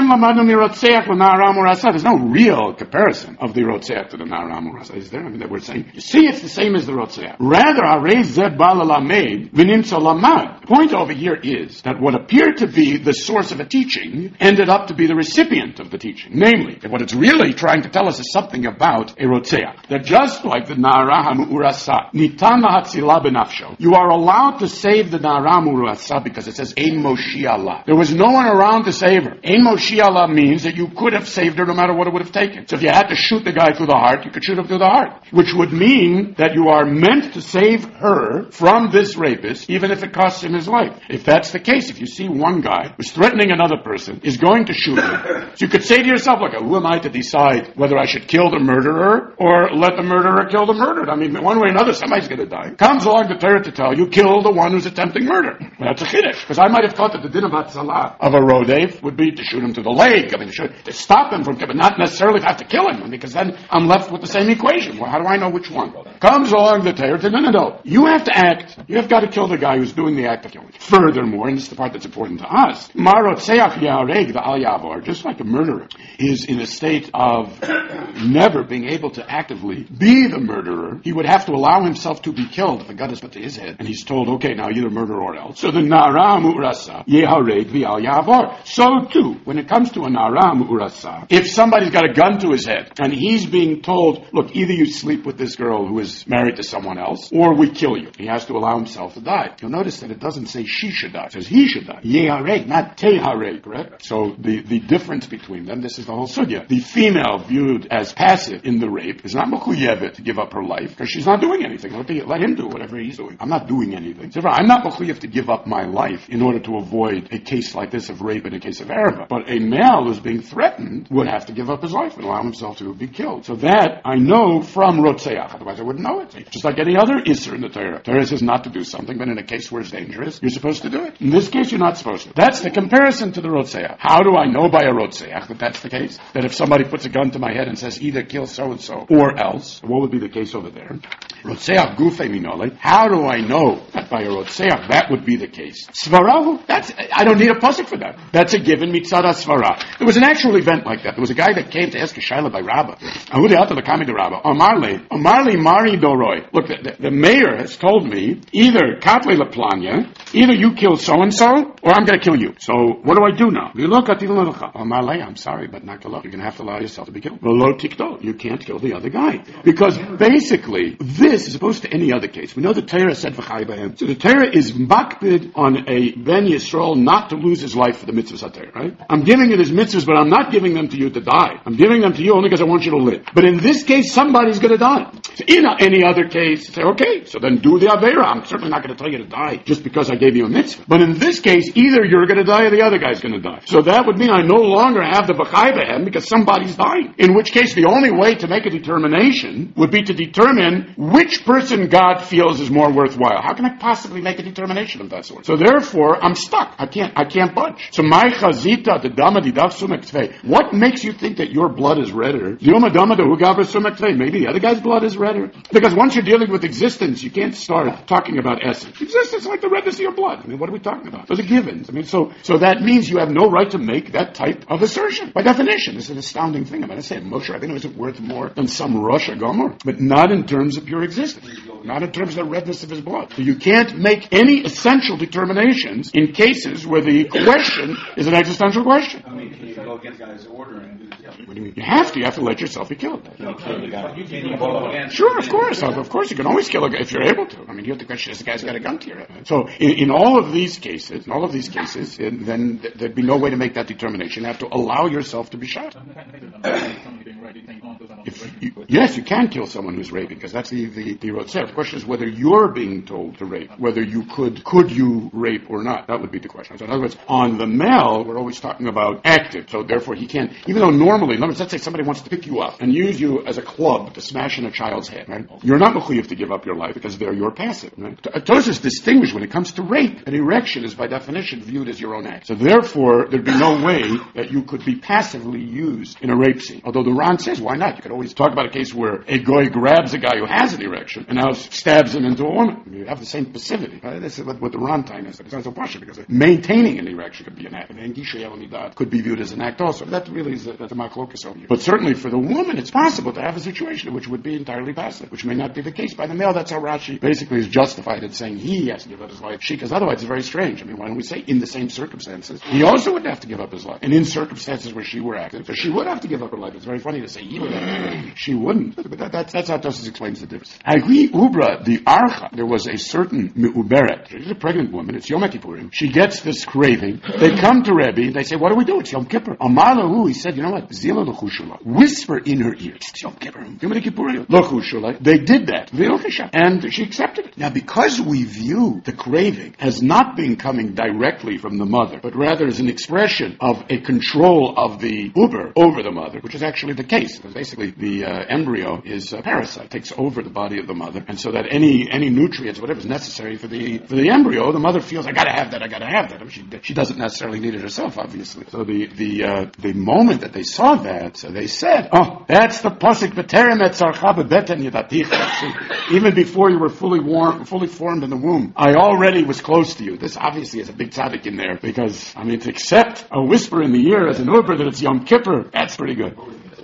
no real comparison of the Rotzeach to the Na'ara Amu'urasa, is there? That we're saying, you see, it's the same as the Rotzeach. Rather, the point over here is that what appeared to be the source of a teaching ended up to be the recipient of the teaching. Namely, that what it's really trying to tell us is something about a Rotzeach. That just like the Na'ara Amu'urasa, Nitan Lahatzila Benafsho, you are allowed to save the Na'ara Amu'urasa because it says Ein Moshi'Allah. There was no one around to save her. Ein Moshi'Allah means that you could have saved her no matter what it would have taken. So if you had to shoot the guy through the heart, you could shoot him through the heart. Which would mean that you are meant to save her from this rapist, even if it costs him his life. If that's the case, if you see one guy who's threatening another person, is going to shoot him, so you could say to yourself, look, who am I to decide whether I should kill the murderer or let the murderer kill the murdered? I mean, one way or another, somebody's going to die. Comes along the Torah to tell you, kill the one who's attempting murder. Well, that's a chiddush. Because I might have thought that the din of Hatzalah of a Rodef would be to shoot him to the leg. I mean, to stop him from killing, not necessarily have to kill him, because then I'm left with the same equation. Well, how do I know which one? Comes along the Torah to no. You have to act. You have got to kill the guy who's doing the act of killing. Furthermore, and this is the part that's important to us, Marotzeach Yareg, the Al Yavor, just like a murderer, is in a state of never being able to actively be the murderer. He would have to allow himself to be killed if a gun is put to his head, and he's told, okay, now either murder or else. So the Na'ara Amu'urasa, Yehareg v'al Yavor. So too, when it comes to a Na'ara Amu'urasa, if somebody's got a gun to his head, and he's being told, look, either you sleep with this girl who is married to someone else, or we kill you. He has to allow himself to die. You'll notice that it doesn't say she should die. It says he should die. Yehareg, not Tehareg, correct? So the difference between them, this is the whole sugya. The female viewed as passive in the rape is not mechuyevet to give up her life, because she's not doing anything. Let him do whatever he's doing. I'm not doing anything. So I'm not mechuyev to give up my life in order to avoid a case like this of rape in a case of erva. But a male who's being threatened would have to give up his life and allow himself to be killed. So that I know from Rotzeach. Otherwise I wouldn't know it. Just like any other Isser in the Torah. Torah says not to do something, but in a case where it's dangerous, you're supposed to do it. In this case, you're not supposed to. That's the comparison to the Rotzeach. How do I know by a Rotzeach that that's the case? That if somebody puts a gun to my head and says either kill so-and-so or else, what would be the case over there? Rotzeach gufe minole. How do I know that by a Rotzeach that would be the case? Svarahu? I don't need a pasuk for that. That's a given mitzada svara. There was an actual event like that. There was a guy that came to ask a shaila by Rabbah. Amarli Mari Doroi. Look, the mayor has told me either Katle Laplanya, either you kill so-and-so, or I'm going to kill you. So what do I do now? Amarli, I'm sorry, but not you're going to have to allow yourself to be killed. You can't kill the other guy. Because basically, this is opposed to any other case. We know the Torah said v'chai b'hem. So the Torah is makpid on a Ben Yisrael not to lose his life for the mitzvahs HaTorah, right? I'm giving you these mitzvahs, but I'm not giving them to you to die. I'm giving them to you only because I want you to live. But in this case, somebody's going to die. So in any other case, say, okay, so then do the Aveira. I'm certainly not going to tell you to die just because I gave you a mitzvah. But in this case, either you're going to die or the other guy's going to die. So that would mean I no longer have the v'chai b'hem because somebody's dying. In which case, the only way to make a determination would be to determine which person God feels is more worthwhile. How can I possibly make a determination of that sort? So therefore, I'm stuck. I can't budge. So my chazita, the dama di daf sumek tvei. What makes you think that your blood is redder? Maybe the other guy's blood is redder. Because once you're dealing with existence, you can't start talking about essence. Existence is like the redness of your blood. I mean, what are we talking about? Those are givens. I mean, so that means you have no right to make that type of assertion. By definition, it's an astounding thing. I mean, I say Moshe Rabbeinu isn't worth more than some Rosh Gomer, but not in terms of pure existence. not in terms of the redness of his blood. So you can't make any essential determinations in cases where the question is an existential question. I mean, can you go against the guy's order and do What do you mean? You have to let yourself be killed. kill the guy? Sure, of course, you can always kill a guy if you're able to. I mean, the question is, the guy's got a gun to your head. So, in all of these cases, then there'd be no way to make that determination. You have to allow yourself to be shot. Yes, you can kill someone who's raping, because that's the Rotzeh. The question is whether you're being told to rape, whether you could you rape or not. That would be the question. So in other words, on the male, we're always talking about active, so therefore he can't, even though normally, in other words, let's say somebody wants to pick you up and use you as a club to smash in a child's head, right? You're not mechuyev to give up your life because they're your passive, right? Tosfos distinguish when it comes to rape. An erection is by definition viewed as your own act. So therefore, there'd be no way that you could be passively used in a rape scene. Although the Ran says, why not? You could always talk about a case where a goy grabs a guy who has an erection and now stabs him into a woman. You have the same passivity. Right? This is what the Ran time is. It's not so partial because maintaining an erection could be an act. And could be viewed as an act also. That really is that's a machlokas over here. But certainly for the woman, it's possible to have a situation which would be entirely passive, which may not be the case by the male. That's how Rashi basically is justified in saying he has to give up his life. She, because otherwise it's very strange. I mean, why don't we say in the same circumstances, he also would have to give up his life. And in circumstances where she were active, so she would have to give up her life. It's very funny to say he would have to give up. She wouldn't. But that's how Tosfos explains the difference. Agri Ubra, the Archa, there was a certain Me'uberet. She's a pregnant woman. It's Yom Kippurim. She gets this craving. They come to Rebbe. They say, what do we do? It's Yom Kippur. Amalahu, he said, you know what? Zila l'chushula. Whisper in her ear. It's Yom Kippur. Yom Kippurim. L'chushula. They did that. And she accepted it. Now, because we view the craving as not being coming directly from the mother, but rather as an expression of a control of the uber over the mother, which is actually the case. Because basically the embryo is a parasite, takes over the body of the mother, and so that any nutrients, whatever is necessary for the embryo, the mother feels, I gotta have that. I mean, she doesn't necessarily need it herself, obviously. So the moment that they saw that, so they said, oh, that's the posik b'terem et tzarcha bebeten yadaticha. Even before you were fully formed in the womb, I already was close to you. This obviously is a big tzaddik in there, because, I mean, to accept a whisper in the ear as an uber that it's Yom Kippur, that's pretty good.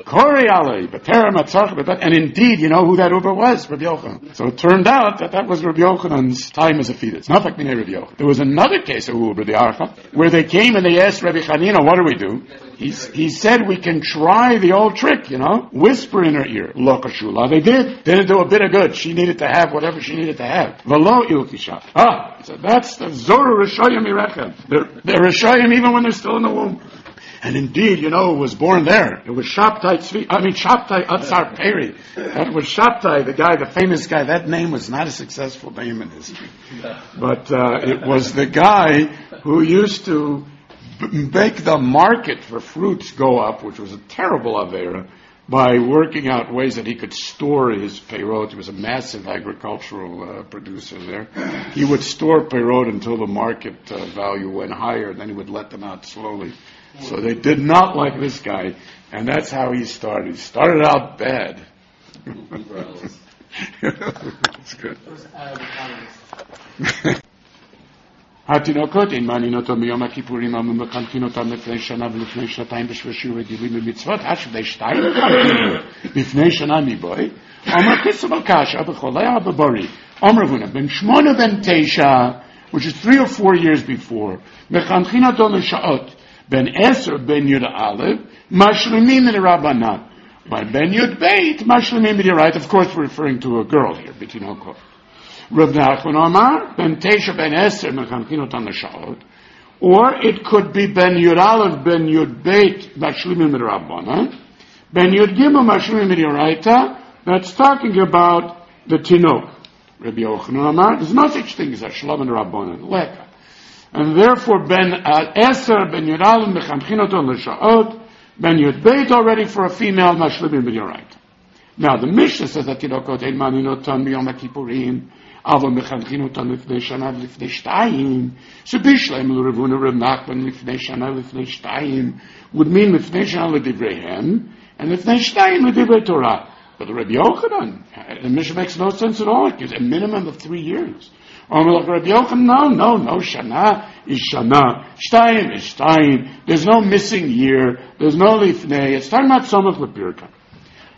And indeed, you know who that Uber was? Rabbi Yochanan. So it turned out that was Rabbi Yochanan's time as a fetus. Not like Minei Rabbi Yochanan. There was another case of Uber, the Archa, where they came and they asked Rabbi Chanina, what do we do? He said, we can try the old trick, whisper in her ear. Lo kashula. They did. Didn't do a bit of good. She needed to have whatever she needed to have. Velo ilkisha. So that's the Zoru Rishayim Irechem. They're Rishayim even when they're still in the womb. And indeed, it was born there. It was Shabtai Atzar Peri. That was Shabtai, the famous guy. That name was not a successful name in history. But it was the guy who used to make the market for fruits go up, which was a terrible avera, by working out ways that he could store his peirot. He was a massive agricultural producer there. He would store peirot until the market value went higher, and then he would let them out slowly. So they did not like this guy, and that's how he started. He started out bad. That's good. התינוקות אין מעניין אותו מיום הכיפורים המחנכים אותם לפני שנה ולפני שנתיים בשביל רגילים במצוות השווה שתיים לפני שנה מבוי אומר קיסום על קשה בחולה בבורי אומר הונה בן 8 בן 9 which is 3 or 4 years before מחנכים אותו לשעות בן 10 בן י"א משלימים מדרבנן בן י"ב משלימים מדרבנן. Of course we're referring to a girl here בתינוקות. Rav Nachman Amar, Ben Tesha Ben Eser Mechankin Otan L'Sha'ot, or it could be Ben Yud Aleph Ben Yud Beit Bashlimim Rabbanan, Ben Yud Gimel Bashlimim Yoraita. That's talking about the Tinok. Rabbi Yochanan Amar, there's no such thing as a Shalom and Rabbanan, Leka, and therefore Ben Eser Ben Yud Aleph Mechankin Otan L'Sha'ot, Ben Yud Beit already for a female Bashlimim Yoraita. Now the Mishnah says that Tinokot Ein Manin Otan B'Yom HaKippurim. אבל מחנכים אותם לפני שנה ולפני שתיים, שבישלהם לרבונה רב נחמן לפני שנה ולפני שתיים, would mean לפני שנה לדבריהם, and לפני שתיים לדברי תורה. But the Rabbi Yochanan, the Mishnah makes no sense at all. It gives a minimum of 3 years. Or Rabbi Yochanan, no, shana is shana, shtayim is shtayim, there's no missing year, there's no lifnei, it's talking about somach lepirka.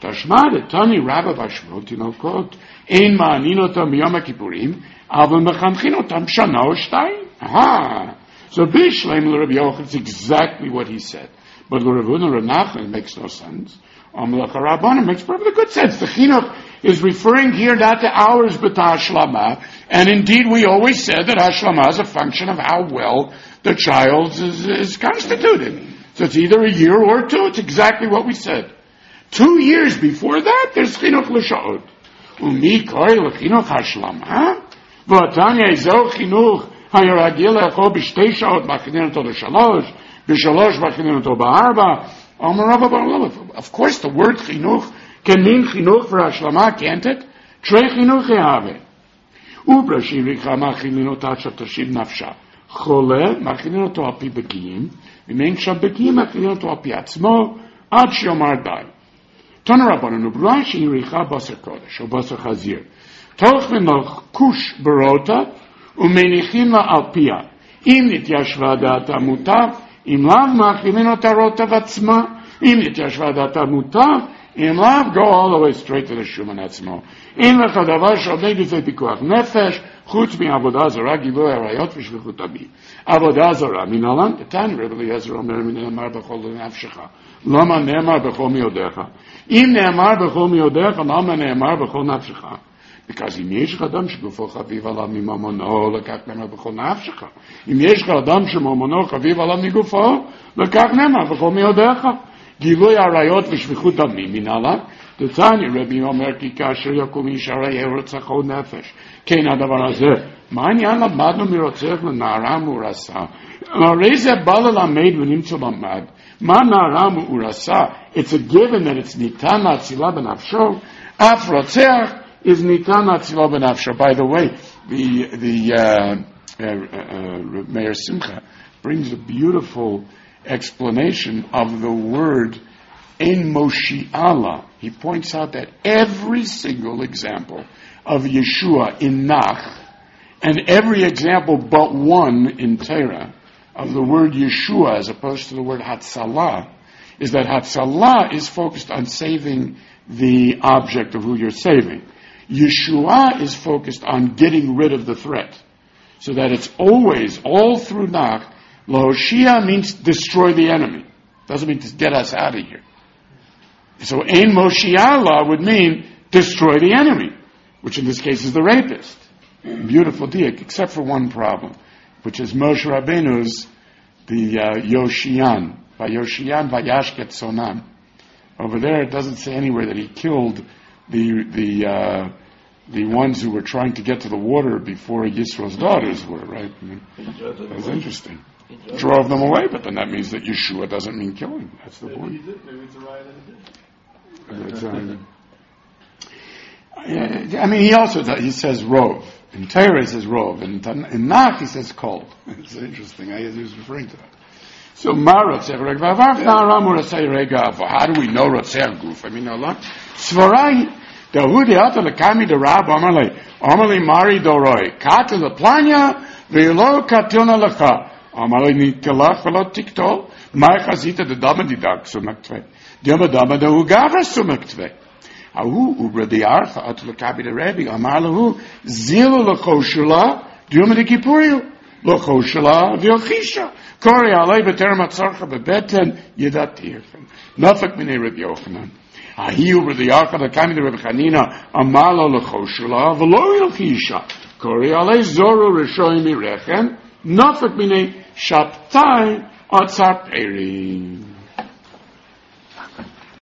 Tashma Tani Rabba Vashmot Tinokot Ein Ma'aninotam B'Yom HaKippurim Aval Mechanchin Shana or Shtayim. Aha. So Bishleim L'Rabbi Yochanan, it's exactly what he said. But L'Ravuna Ranachman makes no sense. Amalach HaRabbanim makes perfectly good sense. The chinuch is referring here not to hours but to hashlama. And indeed we always said that hashlama is a function of how well the child is constituted. So it's either a year or two. It's exactly what we said. 2 years before that, there's chinuch l'sha'ot. Umi koi l'chinuch hashlama. V'atanya ezo chinuch hayaragil echo b'shtei sha'ot machinin oto l'shalosh, b'shalosh machinin oto ba'arba. Of course, the word chinuch can mean chinuch for hashlama, can't it? Trei chinuch yehave. U'brashim rikha machinin otat shatashib nafsha. Chole machinin oto al pi bekiyim. V'mein shab bekiyim machinin oto al pi atzmo ad shiomar dai. Tana Rabbanan u'brashi rikha basar kodesh o basar chazir. Toch v'noch kush barota u'menichim la al pia. Im nityashva da'ata mutav im lav machinin ota rota v'atzma. Im nityashva da'ata mutav im lav, go all the way straight to the shuman atzmo. In lecha davar shalnei difei pikuach nefesh chutz mi avodah zara gilui arayot v'shvichut abi. Avodah zara minalan etan Rebbe Eliezer omer min ne'emar b'chol nefshecha lama ne'emar b'chol miodecha im ne'emar b'chol miodecha lama ne'emar b'chol nefshecha. Because אם יש לך אדם שגופו חביב עליו מממונו, לקח נאמר בכל נפשך. אם יש לך אדם שממונו חביב עליו מגופו, לקח נאמר בכל מיודך. גילוי עריות ושפיכות דמים מנהלה. תצאני רבי אומר כי כאשר יקום איש הרי רצחו נפש. כן הדבר הזה. מה העניין למדנו מרוצח לנערה מאורסה? הרי זה בא ללמד ונמצא למד. מה נערה מאורסה? It's a given that it's ניתן להצילה בנפשו. אף רוצח is nitan atzila benafsha. By the way, the Meir Simcha brings a beautiful explanation of the word ein moshi'ala. He points out that every single example of Yeshua in Nach, and every example but one in Torah of the word Yeshua as opposed to the word Hatzalah, is that Hatzalah is focused on saving the object of who you're saving. Yeshua is focused on getting rid of the threat. So that it's always, all through Nach, Lahoshia means destroy the enemy. Doesn't mean to get us out of here. So Ein Moshi'ala would mean destroy the enemy, which in this case is the rapist. Beautiful diak, except for one problem, which is Moshe Rabbeinu's, the Yoshian. By Yoshian Vayashket Sonam. Over there it doesn't say anywhere that he killed the ones who were trying to get to the water before Yisro's daughters were, right? I mean, that was interesting. Drove them away, but then that means that Yeshua doesn't mean killing. That's the point. Maybe it's a riot in the I mean, he also he says rov. In Torah he says rov. In Nach he says kol. It's interesting. He was referring to that. So, how do we know Rotzeh Guf? I mean, Allah. Svarai, Dahudi Ata Lekami the Rab Amali Mari Doroi. Kata Laplanya, Velo Katilna Laka. Amali Nikalach Velo Tiktol. Mai Chazita the Damadidak Sumaktve. Diamadama the Ugavra Sumaktve. Ahu Ubra the Archa Ata Lekabi the Rebbe. Amalahu Zilu Lachoshula. Diamadi Kipuriu. Lachoshula Vilchisha. Kori alei b'terem atzarcha bebeten yedatirchem. Nafak minei Rabbi Yochanan. Ahi over the Yarcha l'kami the Rabbi Chanina amalo l'choshula v'lo yilchisha. Kori alei zoru rishoim irechem. Nafak minei shaptai atzar peri.